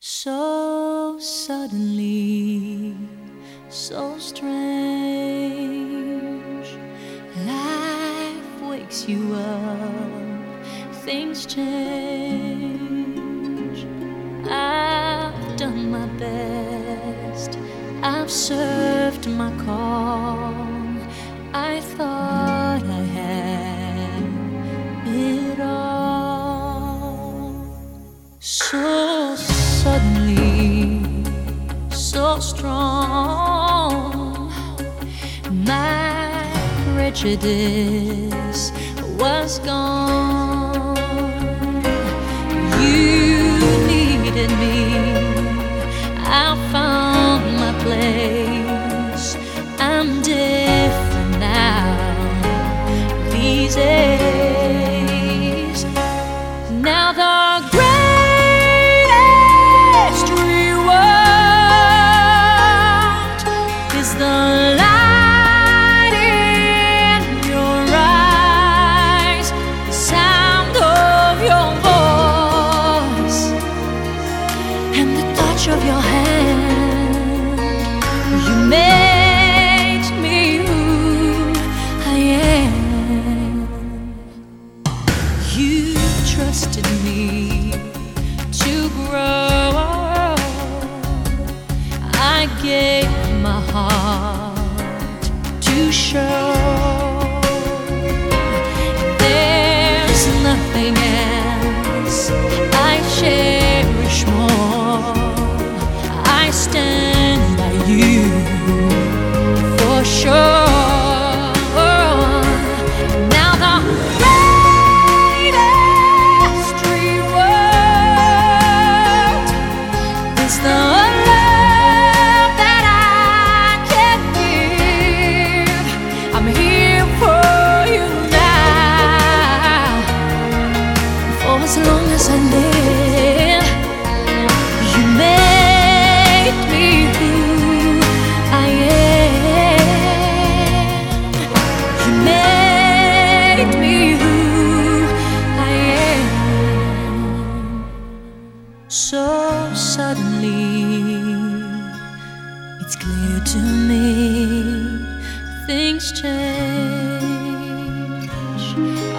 So suddenly, so strange. Life wakes you up, things change. I've done my best, I've served my call. I thought I had it all. So suddenly, so strong, my prejudice was gone. You needed me, I found my place. I'm different now these days. Now the greatest reward is the light in your eyes, the sound of your voice, and the touch of your hand. You made me who I am. You trusted me to grow. I gave my heart to show. There's nothing else I cherish more. I stand by you for sure. Now the greatest reward is the love that I can give. I'm here for you now, for as long as I live. You made me who I am. You made me who I am. So suddenly, it's clear to me, things change.